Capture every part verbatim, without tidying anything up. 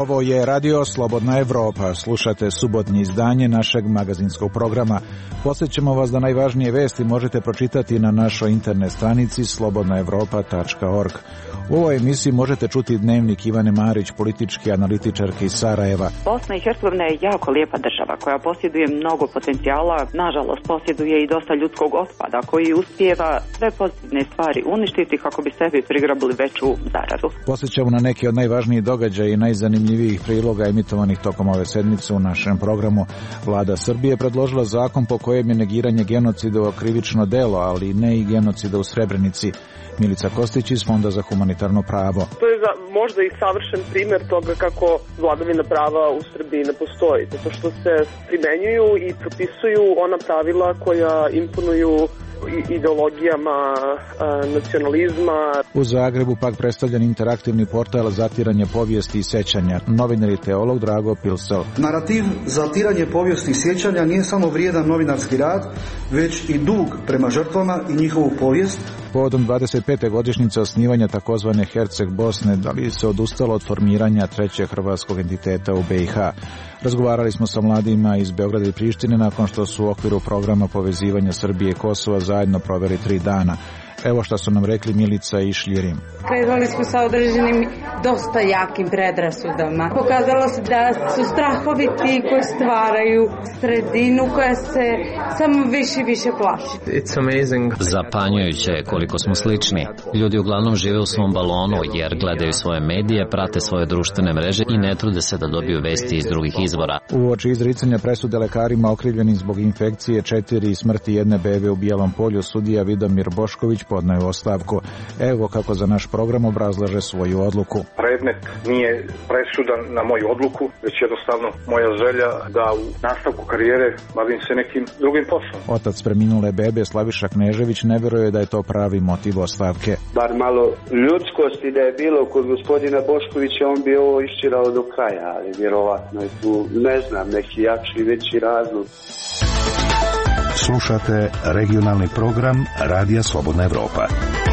Ovo je Radio Slobodna Evropa. Slušate subotnje izdanje našeg magazinskog programa. Podsjećamo vas da najvažnije vesti možete pročitati na našoj internet stranici slobodna evropa tačka org. U ovoj emisiji možete čuti dnevnik Ivane Marić, političke analitičarke iz Sarajeva. Bosna i Hercegovina je jako lijepa država koja posjeduje mnogo potencijala. Nažalost, posjeduje i dosta ljudskog otpada koji uspijeva sve pozitivne stvari uništiti kako bi sebi prigrabili veću zaradu. Posjećamo na neke od najvažnijih događaja i najzanimljivijih priloga emitovanih tokom ove sedmice u našem programu. Vlada Srbije predložila zakon po kojem je negiranje genocida krivično delo, ali ne i genocida u Srebrenici. Milica Kostić iz Fonda za humanitarno pravo. To je možda i savršen primjer toga kako vladavina prava u Srbiji ne postoji, zato što se primenjuju i propisuju ona pravila koja imponuju ideologijama nacionalizma. U Zagrebu pak predstavljen interaktivni portal Zatiranje povijesti i sjećanja. Novinar i teolog Drago Pilsel. Narativ Zatiranje povijesti i sjećanja nije samo vrijedan novinarski rad, već i dug prema žrtvama i njihovu povijest. Povodom dvadeset pete godišnjice osnivanja takozvane Herceg Bosne, da li se odustalo od formiranja trećeg hrvatskog entiteta u B i H. Razgovarali smo sa mladima iz Beograda i Prištine nakon što su u okviru programa povezivanja Srbije i Kosova zajedno proveli tri dana. Evo što su nam rekli Milica i Šljirim. Krenuli smo sa određenim dosta jakim predrasudama. Pokazalo se da su strahovi ti koji stvaraju sredinu koja se samo više i više plaši. It's amazing. Zapanjujuće je koliko smo slični. Ljudi uglavnom žive u svom balonu jer gledaju svoje medije, prate svoje društvene mreže i ne trude se da dobiju vesti iz drugih izvora. Uoči izricanja presude lekarima okrivljenih zbog infekcije četiri i smrti jedne bebe u Bijelom Polju, sudija Vidomir Bošković podneo ostavku. Evo kako za naš program obrazlaže svoju odluku. Predmet nije presudan na moju odluku, već jednostavno moja želja da u nastavku karijere bavim se nekim drugim poslom. Otac preminule bebe Slaviša Knežević ne vjeruje da je to pravi motiv ostavke. Bar malo ljudskosti da je bilo kod gospodina Boškovića, on bi ovo iščirao do kraja, ali vjerovatno je tu, ne znam, neki jači, veći razlog. Slušate regionalni program Radija Slobodna Evropa.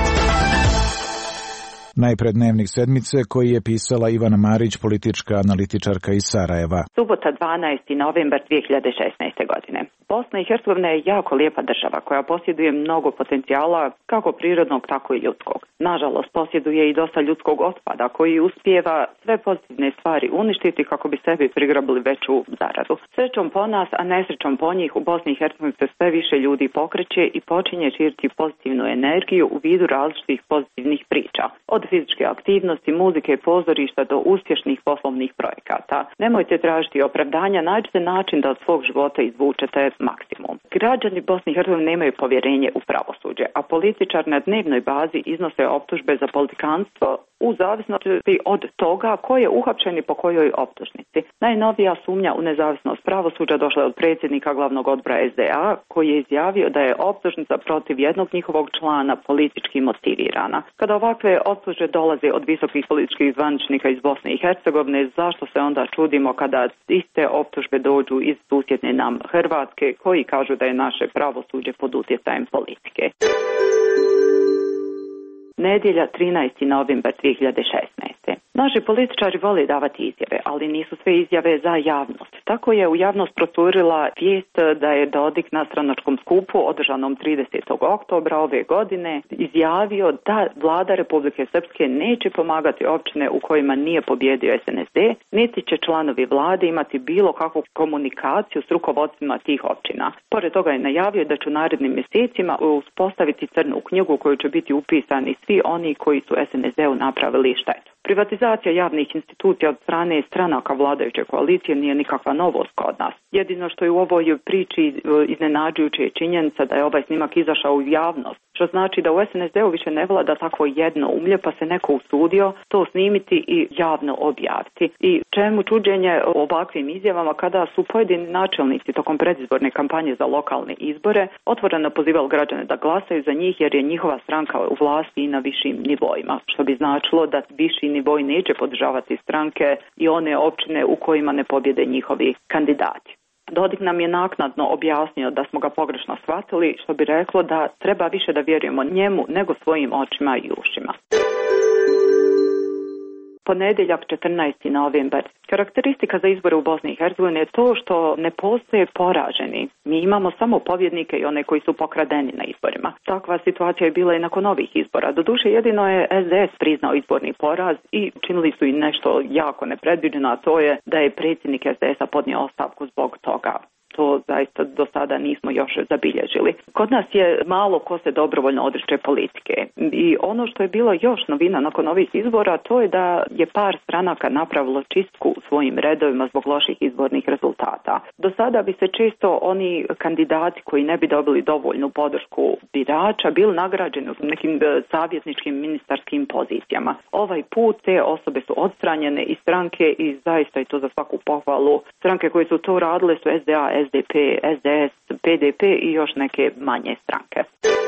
Najpred dnevnik sedmice koji je pisala Ivana Marić, politička analitičarka iz Sarajeva. Subota dvanaesti novembar dvije hiljade šesnaeste. godine. Bosna i Hercegovina je jako lijepa država koja posjeduje mnogo potencijala, kako prirodnog, tako i ljudskog. Nažalost, posjeduje i dosta ljudskog otpada koji uspijeva sve pozitivne stvari uništiti kako bi sebi prigrabili veću zaradu. Srećom po nas, a nesrećom po njih, u Bosni i Hercegovini se sve više ljudi pokreće i počinje širiti pozitivnu energiju u vidu različitih pozitivnih priča. Od fizičke aktivnosti, muzike, pozorišta do uspješnih poslovnih projekata. Nemojte tražiti opravdanja, nađite način da od svog života izvučete maksimum. Građani Bosne i Hercegovine nemaju povjerenje u pravosuđe, a političar na dnevnoj bazi iznose optužbe za politikanstvo u zavisnosti od toga ko je uhapšen i po kojoj optužnici. Najnovija sumnja u nezavisnost pravosuđa došla je od predsjednika glavnog odbora S D A, koji je izjavio da je optužnica protiv jednog njihovog člana politički motivirana. Kada ovakve optužbe dolaze od visokih političkih zvaničnika iz Bosne i Hercegovine, zašto se onda čudimo kada iste optužbe dođu iz susjedne nam Hrvatske, koji kažu da je naše pravosuđe pod utjecajem politike. Nedjelja trinaesti novembar dvije hiljade šesnaeste. Naši političari vole davati izjave, ali nisu sve izjave za javnost. Tako je u javnost procurila vijest da je Dodik na stranačkom skupu održanom tridesetog oktobra ove godine izjavio da vlada Republike Srpske neće pomagati općine u kojima nije pobjedio S N S D, niti će članovi vlade imati bilo kakvu komunikaciju s rukovodstvima tih općina. Pored toga je najavio da će u narednim mjesecima uspostaviti crnu knjigu u kojoj će biti upisani svi oni koji su S N S D-u napravili štetu. Privatizacija javnih institucija od strane stranaka vladajuće koalicije nije nikakva novost kod nas. Jedino što je u ovoj priči iznenađujuće je činjenica da je ovaj snimak izašao u javnost, što znači da u S N S D-u više ne vlada takvo jedno umlje, pa se neko usudio to snimiti i javno objaviti. I čemu čuđenje o ovakvim izjavama kada su pojedini načelnici tokom predizborne kampanje za lokalne izbore otvoreno pozivali građane da glasaju za njih jer je njihova stranka u vlasti i na višim nivoima, što bi značilo da viši nivoj neće podržavati stranke i one općine u kojima ne pobjede njihovi kandidati. Dodik nam je naknadno objasnio da smo ga pogrešno shvatili, što bi reklo da treba više da vjerujemo njemu nego svojim očima i ušima. Ponedjeljak četrnaesti novembar. Karakteristika za izbore u Bosni i Hercegovini je to što ne postoje poraženi. Mi imamo samo pobjednike i one koji su pokradeni na izborima. Takva situacija je bila i nakon ovih izbora. Doduše jedino je S D S priznao izborni poraz i činili su i nešto jako nepredviđeno, a to je da je predsjednik S D S-a podnio ostavku zbog toga. To zaista do sada nismo još zabilježili. Kod nas je malo ko se dobrovoljno odriče politike. I ono što je bilo još novina nakon ovih izbora, to je da je par stranaka napravilo čistku u svojim redovima zbog loših izbornih rezultata. Do sada bi se često oni kandidati koji ne bi dobili dovoljnu podršku birača bili nagrađeni u nekim savjetničkim ministarskim pozicijama. Ovaj put te osobe su odstranjene iz stranke i zaista je to za svaku pohvalu. Stranke koje su to radile su S D A, S D P, S D S, P D P i još neke manje stranke.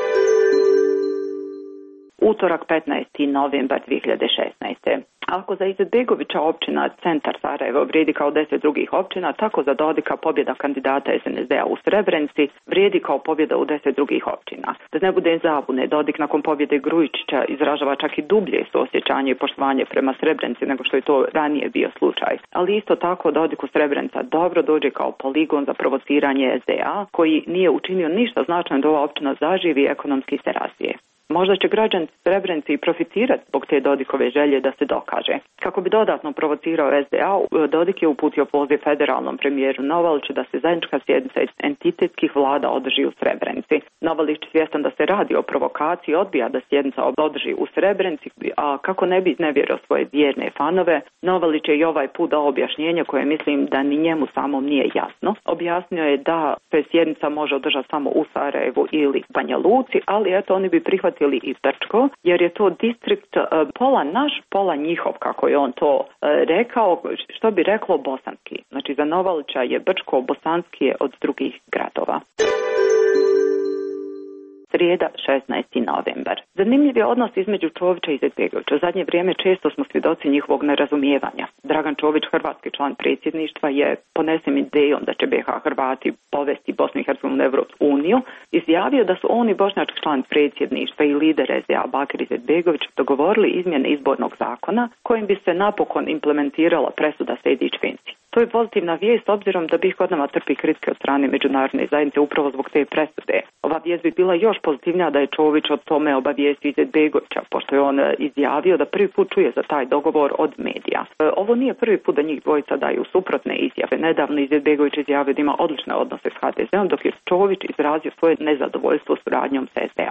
Utorak petnaesti novembar dvije hiljade šesnaeste. Ako za Izetbegovića općina centar Sarajevo vrijedi kao deset drugih općina, tako za Dodika pobjeda kandidata S N S D-a u Srebrenici vrijedi kao pobjeda u deset drugih općina. Da ne bude zabune, Dodik nakon pobjede Grujičića izražava čak i dublje suosjećanje i poštovanje prema Srebrenici nego što je to ranije bio slučaj. Ali isto tako Dodiku Srebrenica dobro dođe kao poligon za provociranje S D A koji nije učinio ništa značajno da ova općina zaživi i ekonomski se razvije. Možda će građani Srebrenici i profitirati zbog te Dodikove želje da se dokaže. Kako bi dodatno provocirao S D A, Dodik je uputio poziv federalnom premijeru Novaliću da se zajednička sjednica entitetskih vlada održi u Srebrenici. Novalić, svjestan da se radi o provokaciji, odbija da sjednica održi u Srebrenici, a kako ne bi iznevjerio svoje vjerne fanove, Novalić je i ovaj put dao objašnjenje koje mislim da ni njemu samom nije jasno. Objasnio je da se sjednica može održati samo u Sarajevu ili Banja Luci, ali eto oni bi prihvatili i Brčko, jer je to distrikt pola naš, pola njihov, kako je on to rekao, što bi reklo bosanski. Znači za Novalića je Brčko bosanski od drugih gradova. Srijeda, šesnaesti novembar. Zanimljiv je odnos između Čovića i Izetbegovića. U zadnje vrijeme često smo svjedoci njihovog nerazumijevanja. Dragan Čović, hrvatski član predsjedništva, je ponesen idejom da će B iH Hrvati povesti Bosnu i Hercegovinu u Evropsku uniju, izjavio da su on i bošnjački član predsjedništva i lider S D A Bakir Izetbegović dogovorili izmjene izbornog zakona kojim bi se napokon implementirala presuda Sejdić-Finci. To je pozitivna vijest obzirom da B iH godinama trpi kritike od strane međunarodne zajednice upravo zbog te presude. Ova vijest bi bila još pozitivnija da je Čović o tome obavijestio Izetbegovića, pošto je on izjavio da prvi put čuje za taj dogovor od medija. Ovo nije prvi put da njih dvojica daju suprotne izjave. Nedavno Izetbegović izjavio da ima odlične odnose s H D Z-om, dok je Čović izrazio svoje nezadovoljstvo suradnjom s S D A.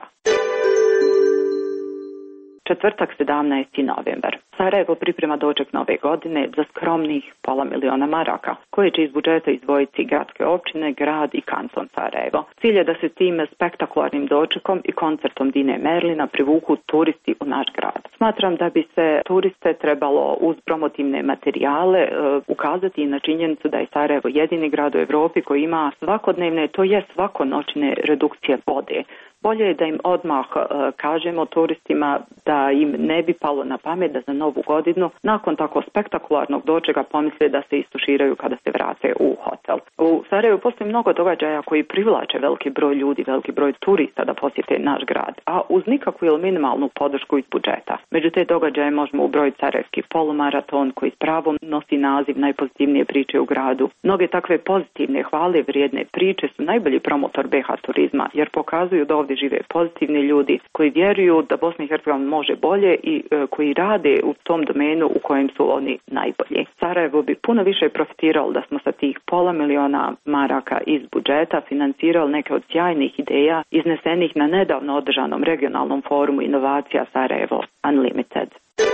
Četvrtak, sedamnaesti novembar. Sarajevo priprema doček nove godine za skromnih pola miliona maraka, koje će iz budžeta izdvojiti gradske općine, grad i kanton Sarajevo. Cilj je da se tim spektakularnim dočekom i koncertom Dine Merlina privuku turisti u naš grad. Smatram da bi se turiste trebalo uz promotivne materijale uh, ukazati na činjenicu da je Sarajevo jedini grad u Europi koji ima svakodnevne, to je svakonoćne redukcije vode. Bolje je da im odmah uh, kažemo turistima da im ne bi palo na pamet da za novu godinu nakon tako spektakularnog dočeka pomisle da se istuširaju kada se vrate u hotel. U Sarajevu postoji mnogo događaja koji privlače veliki broj ljudi, veliki broj turista da posjete naš grad, a uz nikakvu ili minimalnu podršku iz budžeta. Među te događaje možemo ubrojiti Sarajevski polumaraton koji s pravom nosi naziv najpozitivnije priče u gradu. Mnoge takve pozitivne, hvale vrijedne priče su najbolji promotor B iH turizma jer pokazuju da ovdje žive pozitivni ljudi koji vjeruju da Bosna i Hercegovina može bolje i e, koji rade u tom domenu u kojem su oni najbolji. Sarajevo bi puno više profitiralo da smo sa tih pola miliona maraka iz budžeta financirali neke od sjajnih ideja iznesenih na nedavno održanom regionalnom forumu inovacija Sarajevo Unlimited.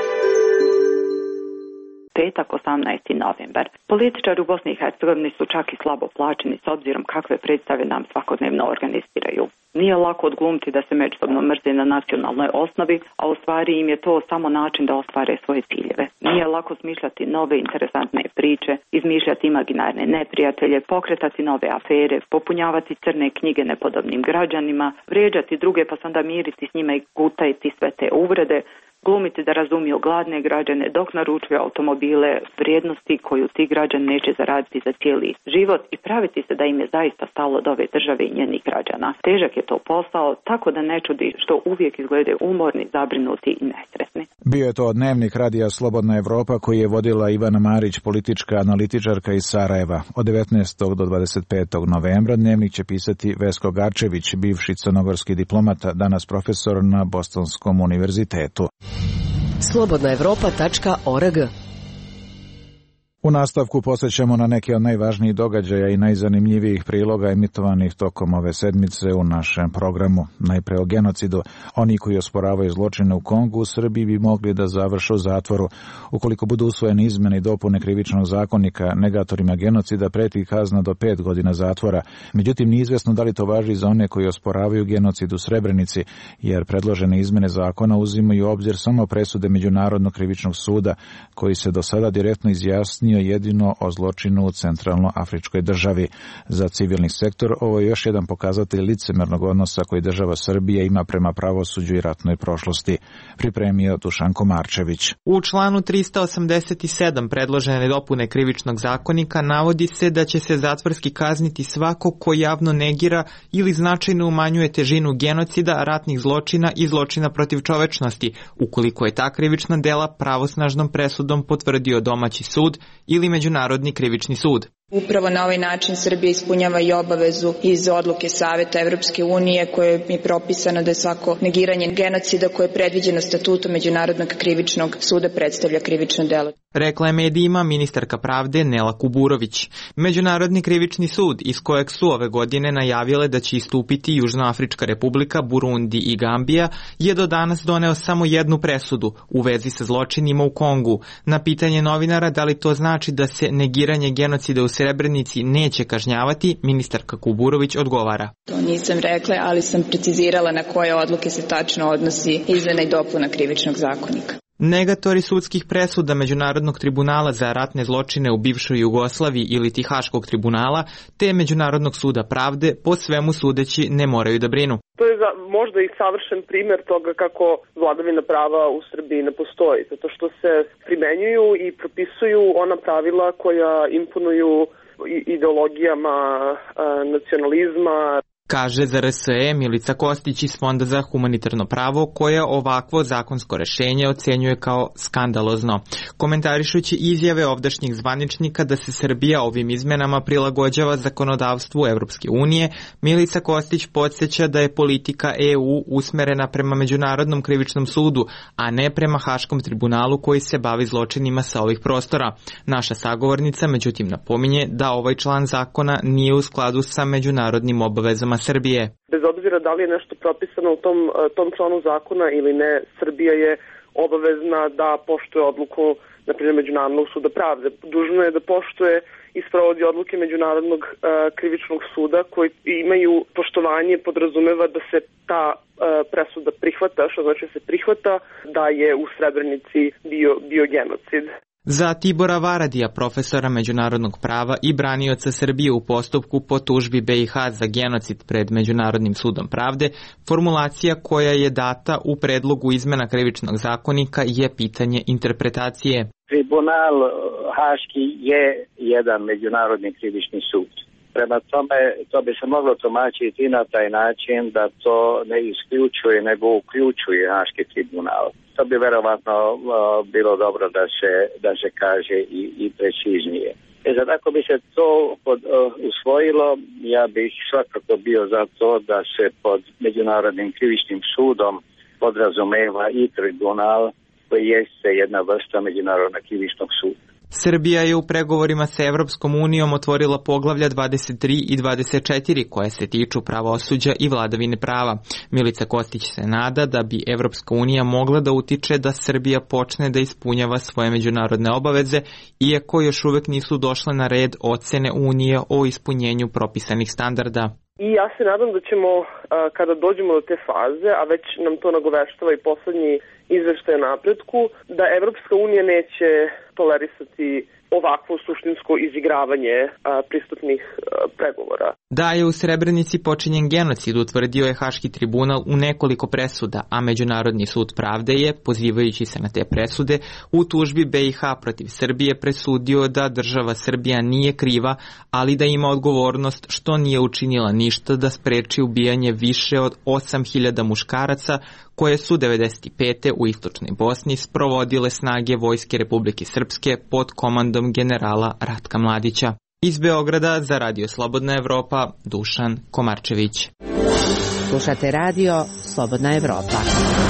Petak, osamnaesti novembar. Političari u Bosni i Hercegovini su čak i slabo plaćeni s obzirom kakve predstave nam svakodnevno organiziraju. Nije lako odglumiti da se međusobno mrze na nacionalnoj osnovi, a u stvari im je to samo način da ostvare svoje ciljeve. Nije lako smišljati nove interesantne priče, izmišljati imaginarne neprijatelje, pokretati nove afere, popunjavati crne knjige nepodobnim građanima, vrijeđati druge pa se onda miriti s njima i gutajiti sve te uvrede, glumiti da razumiju gladne građane dok naručuju automobile vrijednosti koju ti građani neće zaraditi za cijeli život i praviti se da im je zaista stalo do ove države i njenih građana. Težak je to posao, tako da ne čudi što uvijek izgledaju umorni, zabrinuti i nesretni. Bio je to dnevnik radija Slobodna Evropa koji je vodila Ivana Marić, politička analitičarka iz Sarajeva. Od devetnaestog do dvadeset petog novembra dnevnik će pisati Vesko Garčević, bivši crnogorski diplomata, danas profesor na Bostonskom univerzitetu. slobodna evropa tačka org. U nastavku posjećamo na neke od najvažnijih događaja i najzanimljivijih priloga emitovanih tokom ove sedmice u našem programu. Najpre o genocidu. Oni koji osporavaju zločine u Kongu u Srbiji bi mogli da završe u zatvoru. Ukoliko budu usvojene izmene i dopune krivičnog zakonika, negatorima genocida preti kazna do pet godina zatvora. Međutim, nije izvesno da li to važi za one koji osporavaju genocid u Srebrenici, jer predložene izmene zakona uzimaju u obzir samo presude Međunarodnog krivičnog suda, koji se do sada direktno izjasnio jedino o zločinu u centralnoafričkoj državi. Za civilni sektor ovo je još jedan pokazatelj licemernog odnosa koji država Srbija ima prema pravosuđu i ratnoj prošlosti. Pripremio Dušanko Marčević. U članu trista osamdeset sedam predložene dopune krivičnog zakonika navodi se da će se zatvorski kazniti svako ko javno negira ili značajno umanjuje težinu genocida, ratnih zločina i zločina protiv čovečnosti, ukoliko je ta krivična dela pravosnažnom presudom potvrdio domaći sud ili Međunarodni krivični sud. Upravo na ovaj način Srbija ispunjava i obavezu iz odluke Saveta Evropske unije koje je propisano da je svako negiranje genocida koje je predviđeno statutom Međunarodnog krivičnog suda predstavlja krivično delo. Rekla je medijima ministarka pravde Nela Kuburović. Međunarodni krivični sud, iz kojeg su ove godine najavile da će istupiti Južnoafrička republika, Burundi i Gambija, je do danas doneo samo jednu presudu u vezi sa zločinima u Kongu. Na pitanje novinara da li to znači da se negiranje genocida u Srebrenici neće kažnjavati, ministarka Kuburović odgovara. To nisam rekla, ali sam precizirala na koje odluke se tačno odnosi izmena i dopuna krivičnog zakonika. Negatori sudskih presuda Međunarodnog tribunala za ratne zločine u bivšoj Jugoslaviji ili Haškog tribunala te Međunarodnog suda pravde po svemu sudeći ne moraju da brinu. To je za, možda i savršen primjer toga kako vladavina prava u Srbiji ne postoji, zato što se primenjuju i propisuju ona pravila koja imponuju ideologijama nacionalizma. Kaže za R S E Milica Kostić iz Fonda za humanitarno pravo, koja ovakvo zakonsko rešenje ocenjuje kao skandalozno. Komentarišući izjave ovdašnjih zvaničnika da se Srbija ovim izmenama prilagođava zakonodavstvu Evropske unije, Milica Kostić podsjeća da je politika E U usmerena prema Međunarodnom krivičnom sudu, a ne prema Haškom tribunalu koji se bavi zločinima sa ovih prostora. Naša sagovornica međutim napominje da ovaj član zakona nije u skladu sa međunarodnim obavezama Srbije. Bez obzira da li je nešto propisano u tom, tom članu zakona ili ne, Srbija je obavezna da poštuje odluku, na primjer, Međunarodnog suda pravde. Dužno je da poštuje i sprovodi odluke Međunarodnog uh, krivičnog suda koji imaju poštovanje, podrazumeva da se ta uh, presuda prihvata, što znači da se prihvata da je u Srebrenici bio, bio genocid. Za Tibora Varadija, profesora međunarodnog prava i branioca Srbije u postupku po tužbi B i H za genocid pred Međunarodnim sudom pravde, formulacija koja je data u predlogu izmena krivičnog zakonika je pitanje interpretacije. Tribunal Haški je jedan međunarodni krivični sud. Prema tome, to bi se moglo tumačiti na taj način da to ne isključuje, nego uključuje Haški tribunal. To bi verovatno uh, bilo dobro da se, da se kaže i, i preciznije. E sad, ako bi se to pod, uh, usvojilo, ja bih svakako bio za to da se pod Međunarodnim krivičnim sudom podrazumeva i tribunal koji jeste jedna vrsta Međunarodnog krivičnog suda. Srbija je u pregovorima sa Evropskom unijom otvorila poglavlja dvadeset tri i dvadeset četiri koje se tiču pravosuđa i vladavine prava. Milica Kostić se nada da bi Evropska unija mogla da utiče da Srbija počne da ispunjava svoje međunarodne obaveze, iako još uvek nisu došle na red ocene Unije o ispunjenju propisanih standarda. I ja se nadam da ćemo, kada dođemo do te faze, a već nam to nagoveštava i poslednji izveštaj o napretku, da Evropska unija neće tolerisati ovakvo suštinsko izigravanje a, pristupnih a, pregovora. Da je u Srebrenici počinjen genocid, utvrdio je Haški tribunal u nekoliko presuda, a Međunarodni sud pravde je, pozivajući se na te presude, u tužbi B i H protiv Srbije presudio da država Srbija nije kriva, ali da ima odgovornost što nije učinila ništa da spreči ubijanje više od osam hiljada muškaraca koje su devedeset pete u istočnoj Bosni sprovodile snage Vojske Republike Srpske pod komandom generala Ratka Mladića. Iz Beograda za Radio Slobodna Evropa, Dušan Komarčević. Slušate Radio Slobodna Evropa.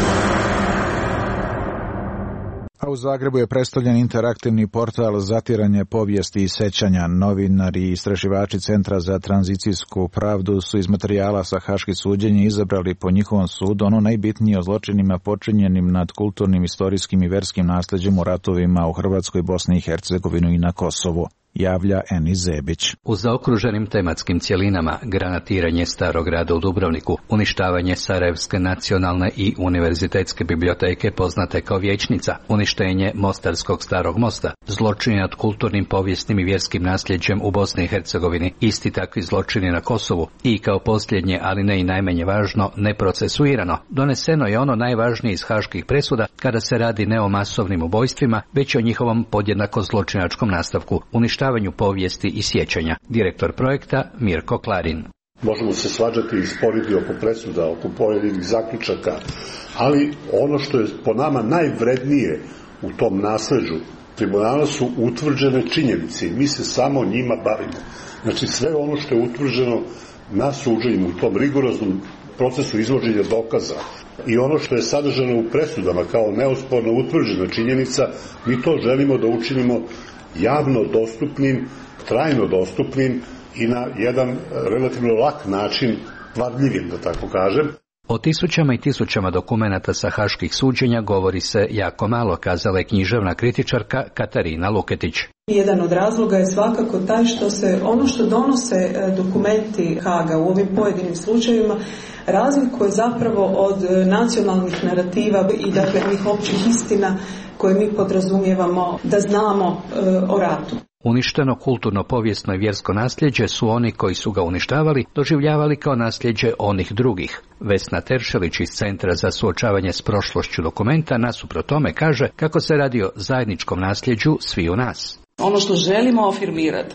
A u Zagrebu je predstavljen interaktivni portal Zatiranje povijesti i sećanja. Novinari i istraživači Centra za tranzicijsku pravdu su iz materijala sa haških suđenja izabrali po njihovom sudu ono najbitnije o zločinima počinjenim nad kulturnim, istorijskim i verskim nasleđem u ratovima u Hrvatskoj, Bosni i Hercegovini i na Kosovu. Javlja Enis Zebić. U zaokruženim tematskim cjelinama granatiranje Starog grada u Dubrovniku, uništavanje Sarajevske nacionalne i univerzitetske biblioteke poznate kao Vijećnica, uništenje Mostarskog starog mosta, zločini nad kulturnim, povijesnim i vjerskim nasljeđem u Bosni i Hercegovini, isti takvi zločini na Kosovu i kao posljednje, ali ne i najmanje važno, neprocesuirano. Doneseno je ono najvažnije iz haških presuda kada se radi ne o masovnim ubojstvima, već o njihovom podjednako zločinačkom nastavku, uništavanju povijesti i sjećanja. Direktor projekta Mirko Klarin. Možemo se svađati i sporiti oko presuda, oko pojedinih zaključaka, ali ono što je po nama najvrednije u tom nasleđu tribunala su utvrđene činjenice i mi se samo njima bavimo. Znači sve ono što je utvrđeno na suđenju u tom rigoroznom procesu izvođenja dokaza i ono što je sadržano u presudama kao neosporno utvrđena činjenica, mi to želimo da učinimo javno dostupnim, trajno dostupnim i na jedan relativno lak način vadljivim, da tako kažem. O tisućama i tisućama dokumenata sa haških suđenja govori se jako malo, kazala je književna kritičarka Katarina Luketić. Jedan od razloga je svakako taj što se ono što donose dokumenti Haga u ovim pojedinim slučajevima razlikuje zapravo od nacionalnih narativa i dakle onih općih istina koje mi podrazumijevamo da znamo e, o ratu. Uništeno kulturno, povijesno i vjersko nasljeđe su oni koji su ga uništavali doživljavali kao nasljeđe onih drugih. Vesna Teršelić iz Centra za suočavanje s prošlošću dokumenta nasuprot tome kaže kako se radi o zajedničkom nasljeđu sviju nas. Ono što želimo afirmirati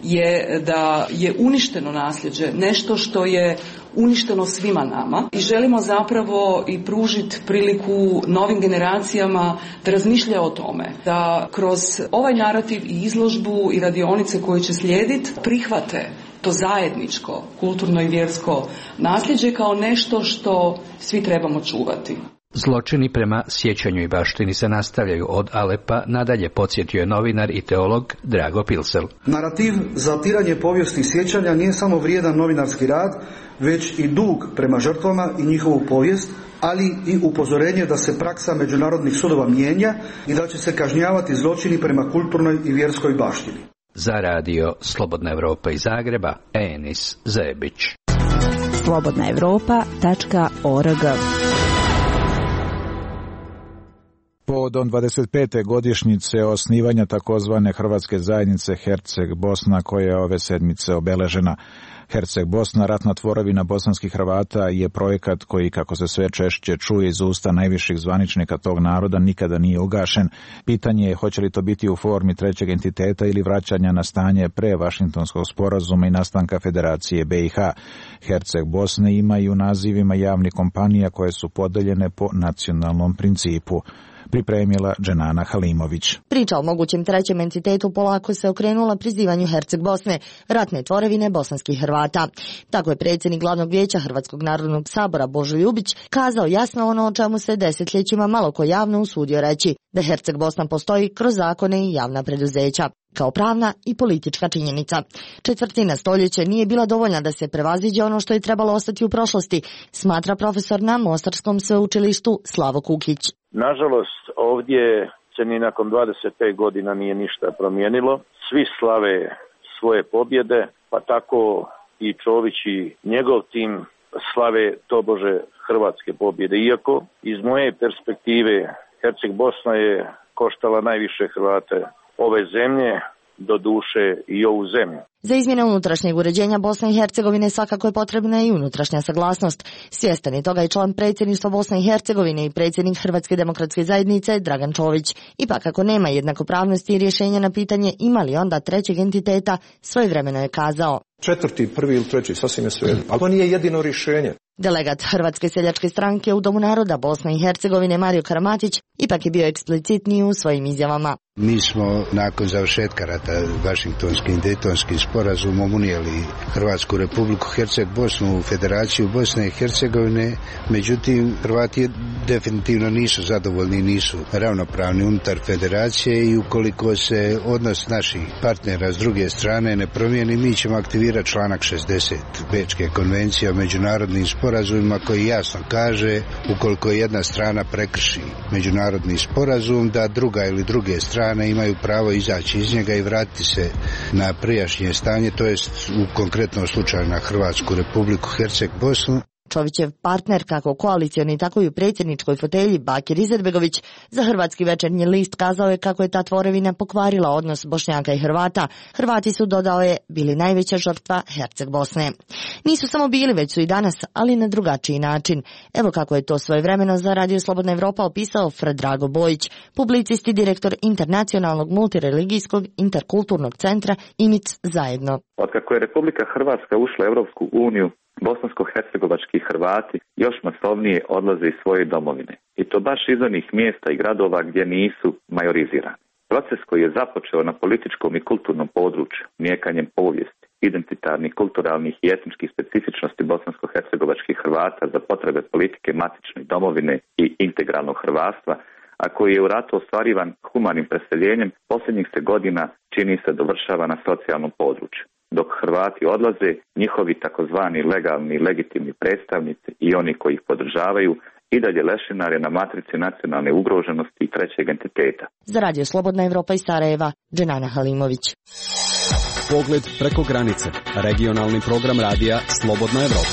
je da je uništeno nasljeđe nešto što je uništeno svima nama i želimo zapravo i pružiti priliku novim generacijama da razmišljaju o tome, da kroz ovaj narativ i izložbu i radionice koje će slijediti prihvate to zajedničko kulturno i vjersko nasljeđe kao nešto što svi trebamo čuvati. Zločini prema sjećanju i baštini se nastavljaju od Alepa, nadalje podsjetio je novinar i teolog Drago Pilsel. Narativ Zatiranje povijesti sjećanja nije samo vrijedan novinarski rad, već i dug prema žrtvama i njihovu povijest, ali i upozorenje da se praksa međunarodnih sudova mijenja i da će se kažnjavati zločini prema kulturnoj i vjerskoj baštini. Za radio Slobodna Evropa iz Zagreba, Enis Zebić. slobodna evropa tačka org. Povodom dvadeset pete godišnjice osnivanja takozvane Hrvatske zajednice Herceg Bosna, koja je ove sedmice obeležena. Herceg Bosna, ratna tvorevina bosanskih Hrvata, je projekat koji, kako se sve češće čuje iz usta najviših zvaničnika tog naroda, nikada nije ugašen. Pitanje je hoće li to biti u formi trećeg entiteta ili vraćanja na stanje pre Vašingtonskog sporazuma i nastanka Federacije B i H. Herceg Bosne ima i u nazivima javnih kompanija koje su podeljene po nacionalnom principu. Pripremila Dženana Halimović. Priča o mogućem trećem entitetu polako se okrenula prizivanju Herceg Bosne, ratne tvorevine bosanskih Hrvata. Tako je predsjednik Glavnog vijeća Hrvatskog narodnog sabora Božo Ljubić kazao jasno ono o čemu se desetljećima malo ko javno usudio reći, da Herceg Bosna postoji kroz zakone i javna preduzeća, kao pravna i politička činjenica. Četvrtina stoljeća nije bila dovoljna da se prevaziđe ono što je trebalo ostati u prošlosti, smatra profesor na Mostarskom sveučilištu Slavo Kukić. Nažalost, ovdje se ni nakon dvadeset pet godina nije ništa promijenilo. Svi slave svoje pobjede, pa tako i Čović i njegov tim slave tobože hrvatske pobjede. Iako iz moje perspektive Herceg Bosna je koštala najviše Hrvate ove zemlje, do duše i ovu zemlju. Za izmjene unutrašnjeg uređenja Bosne i Hercegovine svakako je potrebna i unutrašnja saglasnost. Svjestan je toga i član predsjedništva Bosne i Hercegovine i predsjednik Hrvatske demokratske zajednice Dragan Čović. Ipak ako nema jednakopravnosti i rješenja na pitanje ima li onda trećeg entiteta, svojevremeno je kazao. Četvrti, prvi ili treći, sasvim je svejedno. Ali to nije jedino rješenje. Delegat Hrvatske seljačke stranke u Domu naroda Bosne i Hercegovine Mario Karamatić ipak je bio eksplicitniji u svojim izjavama. Mi smo nakon završetka rata Vašingtonskim i Dejtonskim sporazumom unijeli Hrvatsku Republiku Herceg-Bosnu u Federaciju Bosne i Hercegovine, međutim Hrvati definitivno nisu zadovoljni, nisu ravnopravni unutar federacije i ukoliko se odnos naših partnera s druge strane ne promijeni, mi ćemo aktivirati članak šezdeset Bečke konvencije o međunarodnim sporazumima koji jasno kaže ukoliko jedna strana prekrši međunarodni sporazum da druga ili druge strane imaju pravo izaći iz njega i vratiti se na prijašnje stanje, to jest u konkretnom slučaju na Hrvatsku Republiku Herceg-Bosnu. Čovićev partner, kako koalicioni, tako i u predsjedničkoj fotelji, Bakir Izetbegović, za Hrvatski večernji list kazao je kako je ta tvorevina pokvarila odnos Bošnjaka i Hrvata. Hrvati su, dodao je, bili najveća žrtva Herceg-Bosne. Nisu samo bili, već su i danas, ali na drugačiji način. Evo kako je to svojevremeno za Radio Slobodna Evropa opisao Fredrago Bojić, publicist i direktor internacionalnog multireligijskog interkulturnog centra I M I C zajedno. Otkako je Republika Hrvatska ušla u Europsku uniju, bosansko-hercegovački Hrvati još masovnije odlaze iz svoje domovine. I to baš iz onih mjesta i gradova gdje nisu majorizirani. Proces koji je započeo na političkom i kulturnom području, mijekanjem povijesti, identitarnih, kulturalnih i etničkih specifičnosti bosansko-hercegovačkih Hrvata za potrebe politike matične domovine i integralnog hrvatstva, a koji je u ratu ostvarivan humanim preseljenjem, posljednjih se godina čini se dovršava na socijalnom području. Dok Hrvati odlaze, njihovi takozvani legalni i legitimni predstavnici i oni koji ih podržavaju i dalje lešinare na matrici nacionalne ugroženosti i trećeg entiteta. Za Radio Slobodna Evropa iz Sarajeva, Dženana Halimović. Pogled preko granice. Regionalni program radija Slobodna Evropa.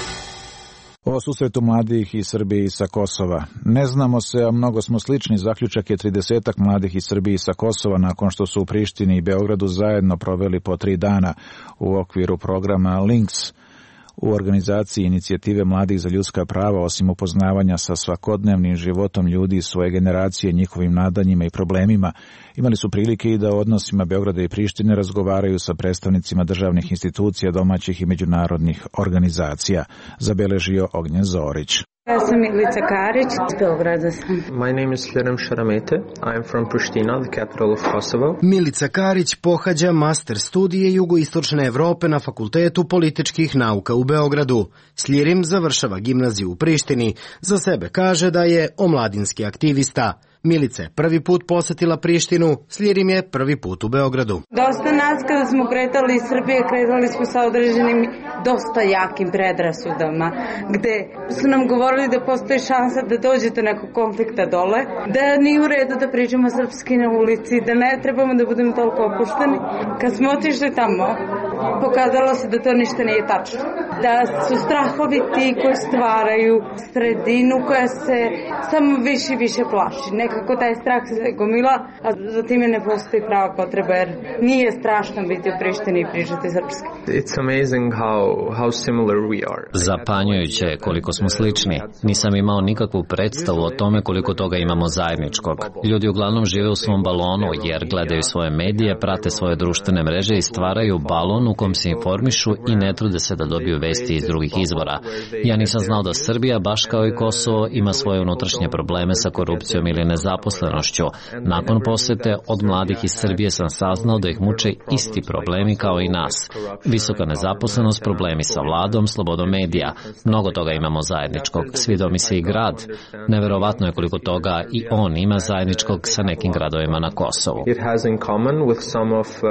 O susretu mladih iz Srbije i sa Kosova. Ne znamo se, a mnogo smo slični. Zaključak je tridesetak mladih iz Srbije i sa Kosova nakon što su u Prištini i Beogradu zajedno proveli po tri dana u okviru programa Links u organizaciji inicijative Mladih za ljudska prava. Osim upoznavanja sa svakodnevnim životom ljudi iz svoje generacije, njihovim nadanjima i problemima, imali su prilike i da o odnosima Beograda i Prištine razgovaraju sa predstavnicima državnih institucija, domaćih i međunarodnih organizacija, zabeležio Ognjen Zorić. Ja sam Milica Karić, iz Beograda sam. My name is Liram Sharamete. I am from Pristina, the capital of Kosovo. Milica Karić pohađa master studije Jugoistočne Evrope na Fakultetu političkih nauka u Beogradu. Sljerim završava gimnaziju u Prištini. Za sebe kaže da je omladinski aktivista. Milica je prvi put posjetila Prištinu, Sljerim je prvi put u Beogradu. Dosta nas kada smo kretali iz Srbije, kretali smo sa određenim dosta jakim predrasudama, gde su nam govorili da postoji šansa da dođete nekog konflikta dole, da nije u redu da pričamo srpski na ulici, da ne trebamo da budemo toliko opušteni. Kad smo otišli tamo, pokazalo se da to ništa nije tačno. Da su strahovi ti koji stvaraju sredinu koja se samo više i više plaši. Nekako taj strah se gomila, a za time ne postoji prava potreba, jer nije strašno biti u Prištini i pričati srpski. It's amazing how, how similar we are. Zapanjujuće je koliko smo slični. Nisam imao nikakvu predstavu o tome koliko toga imamo zajedničkog. Ljudi uglavnom žive u svom balonu jer gledaju svoje medije, prate svoje društvene mreže i stvaraju balon u kom se informišu i ne trude se da dobiju vesti iz drugih izvora. Ja nisam znao da Srbija, baš kao i Kosovo, ima svoje unutrašnje probleme sa korupcijom ili nezaposlenošću. Nakon posete od mladih iz Srbije sam saznao da ih muče isti problemi kao i nas. Visoka nezaposlenost, problemi sa vladom, slobodom medija. Mnogo toga imamo zajedničkog. Svidao mi se i grad. Neverovatno je koliko toga i on ima zajedničkog sa nekim gradovima na Kosovu. It has in common with some of uh,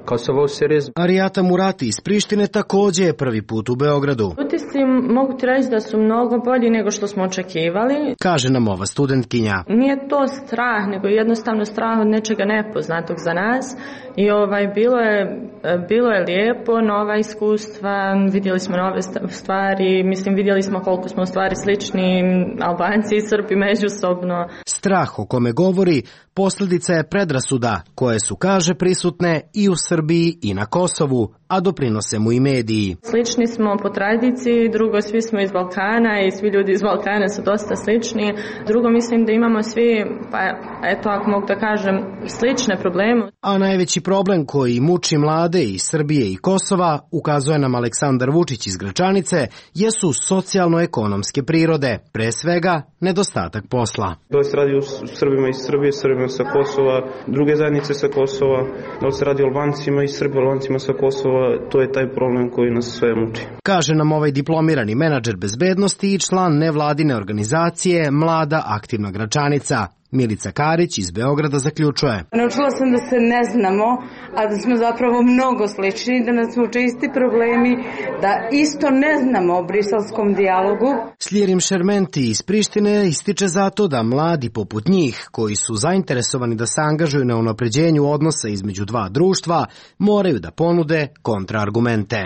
Kosovo series. Arijata Murati iz Prištine takođe je prvi put u Beogradu. Utisci mogu ti reći da su mnogo bolji nego što smo očekivali. Kaže nam ova studentkinja. Nije to strah, nego jednostavno strah od nečega nepoznatog za nas. I ovaj, bilo je, bilo je lijepo, nova iskustva, vidjeli smo nove stvari, mislim vidjeli smo koliko smo u stvari slični Albanci i Srbi međusobno. Strah o kome govori posljedica je predrasuda koje su, kaže, prisutne i u Srbiji i na Kosovu, a doprinose mu i mediji. Slični smo po tradiciji, drugo svi smo iz Balkana i svi ljudi iz Balkana su dosta slični. Drugo mislim da imamo svi, pa eto ako mogu da kažem, slične probleme. A najveći problem koji muči mlade iz Srbije i Kosova, ukazuje nam Aleksandar Vučić iz Gračanice, jesu socijalno-ekonomske prirode, pre svega nedostatak posla. Da li se radi o Srbima iz Srbije, Srbima sa Kosova, druge zajednice sa Kosova, da li se radi o Albancima iz Srbije, Albancima sa Kosova, to je taj problem koji nas sve muči. Kaže nam ovaj diplomirani menadžer bezbednosti i član nevladine organizacije Mlada aktivna Gračanica. Milica Karić iz Beograda zaključuje. Naučila sam da se ne znamo, a da smo zapravo mnogo slični, da nas muče isti problemi, da isto ne znamo o briselskom dijalogu. Sljerim Šermenti iz Prištine ističe zato da mladi poput njih, koji su zainteresovani da se angažuju na unapređenju odnosa između dva društva, moraju da ponude kontraargumente.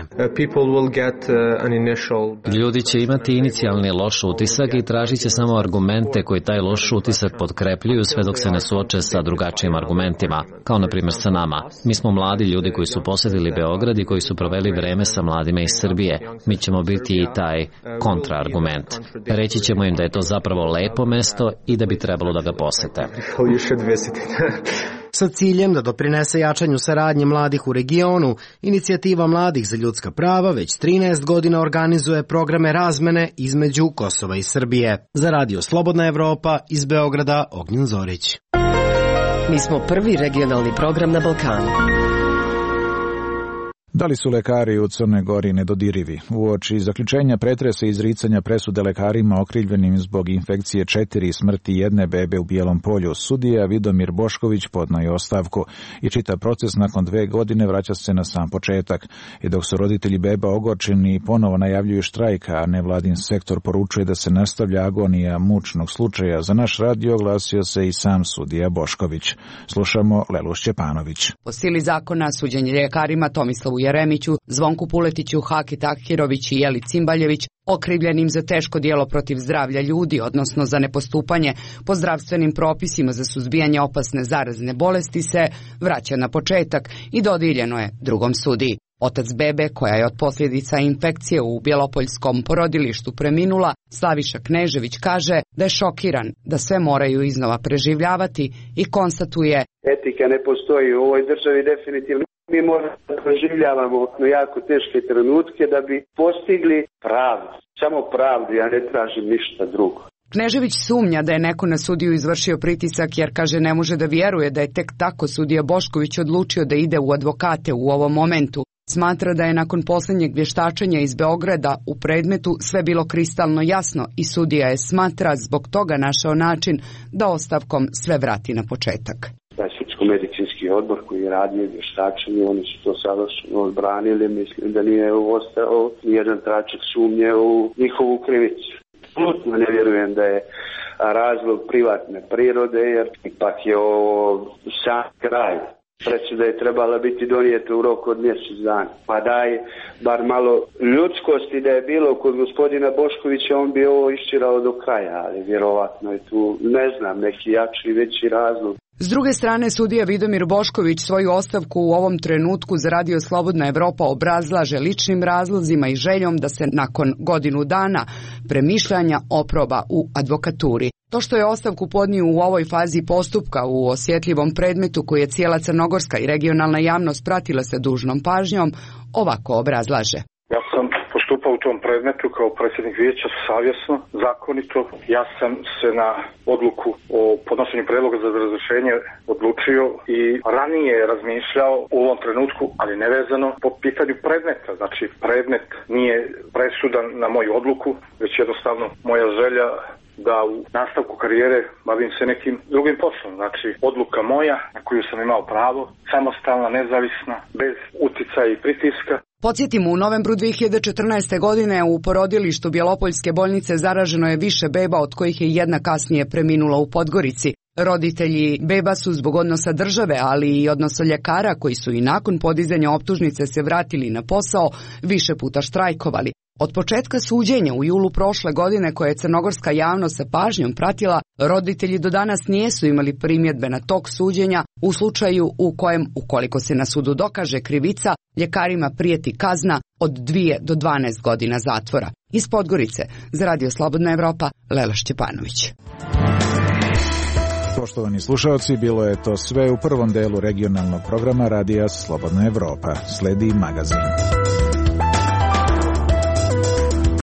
Ljudi će imati inicijalni loš utisak i tražit će samo argumente koji taj loš utisak potkrepljuju sve dok se ne suoče sa drugačijim argumentima, kao na primjer sa nama. Mi smo mladi ljudi koji su posjetili Beograd i koji su proveli vreme sa mladima iz Srbije. Mi ćemo biti i taj kontraargument. Reći ćemo im da je to zapravo lepo mesto i da bi trebalo da ga posete. Sa ciljem da doprinese jačanju saradnje mladih u regionu, Inicijativa mladih za ljudska prava već trinaest godina organizuje programe razmene između Kosova i Srbije. Za Radio Slobodna Evropa iz Beograda, Ognjen Zorić. Mi smo prvi regionalni program na Balkanu. Da li su lekari u Crnoj Gori nedodirivi? Uoči zaključenja pretresa i izricanja presude lekarima okrivljenim zbog infekcije četiri i smrti jedne bebe u Bijelom Polju, sudija Vidomir Bošković podnao je ostavku i čitav proces nakon dve godine vraća se na sam početak. I dok su roditelji beba ogorčeni ponovo najavljuju štrajk, a nevladin sektor poručuje da se nastavlja agonija mučnog slučaja, za naš radio oglasio se i sam sudija Bošković. Slušamo Lelu Šćepanović. Po sili zakona suđenje ljekarima Tomislavu Jeremiću, Zvonku Puletiću, Haki Tahirović i Jeli Cimbaljević, okrivljenim za teško djelo protiv zdravlja ljudi, odnosno za nepostupanje po zdravstvenim propisima za suzbijanje opasne zarazne bolesti, se vraća na početak i dodijeljeno je drugom sudiji. Otac bebe, koja je od posljedica infekcije u Bjelopoljskom porodilištu preminula, Slaviša Knežević, kaže da je šokiran da sve moraju iznova preživljavati i konstatuje: etika ne postoji u ovoj državi definitivno. Mi moramo da proživljavamo jako teške trenutke da bi postigli pravdu. Samo pravdu, ja ne tražim ništa drugo. Knežević sumnja da je neko na sudiju izvršio pritisak jer, kaže, ne može da vjeruje da je tek tako sudija Bošković odlučio da ide u advokate u ovom momentu. Smatra da je nakon posljednjeg vještačenja iz Beograda u predmetu sve bilo kristalno jasno i sudija je, smatra, zbog toga našao način da ostavkom sve vrati na početak. Sudsko-medicinski odbor koji je radio vještačenje, oni su to savršeno odbranili, mislim da nije ostao nijedan tračak sumnje u njihovu krivicu. Apsolutno ne vjerujem da je razlog privatne prirode, jer ipak je ovo sam kraj. Presuda je trebala biti donijeta u roku od mjesec dana. Pa daj bar malo ljudskosti da je bilo kod gospodina Boškovića, on bi ovo iščirao do kraja, ali vjerovatno je tu, ne znam, neki jači i veći razlog. S druge strane, sudija Vidomir Bošković svoju ostavku u ovom trenutku za Radio Slobodna Evropa obrazlaže ličnim razlozima i željom da se nakon godinu dana premišljanja oproba u advokaturi. To što je ostavku podnio u ovoj fazi postupka u osjetljivom predmetu koji je cijela crnogorska i regionalna javnost pratila sa dužnom pažnjom, ovako obrazlaže. Ja sam postupao u tom predmetu kao predsjednik vijeća savjesno, zakonito. Ja sam se na odluku o podnošenju predloga za razrješenje odlučio i ranije razmišljao u ovom trenutku, ali nevezano po pitanju predmeta. Znači, predmet nije presudan na moju odluku, već jednostavno moja želja da u nastavku karijere bavim se nekim drugim poslom. Znači, odluka moja na koju sam imao pravo, samostalna, nezavisna, bez uticaja i pritiska. Podsjetimo, u novembru dve hiljade četrnaeste. godine u porodilištu Bjelopoljske bolnice zaraženo je više beba, od kojih je jedna kasnije preminula u Podgorici. Roditelji beba su zbog odnosa države, ali i odnosa ljekara koji su i nakon podizanja optužnice se vratili na posao, više puta štrajkovali. Od početka suđenja u julu prošle godine, koje je crnogorska javnost sa pažnjom pratila, roditelji do danas nijesu imali primjedbe na tok suđenja u slučaju u kojem, ukoliko se na sudu dokaže krivica, ljekarima prijeti kazna od dvije do dvanaest godina zatvora. Iz Podgorice, za Radio Slobodna Evropa, Lela Šćepanović. Poštovani slušalci, bilo je to sve u prvom delu regionalnog programa Radija Slobodna Evropa. Sledi magazin.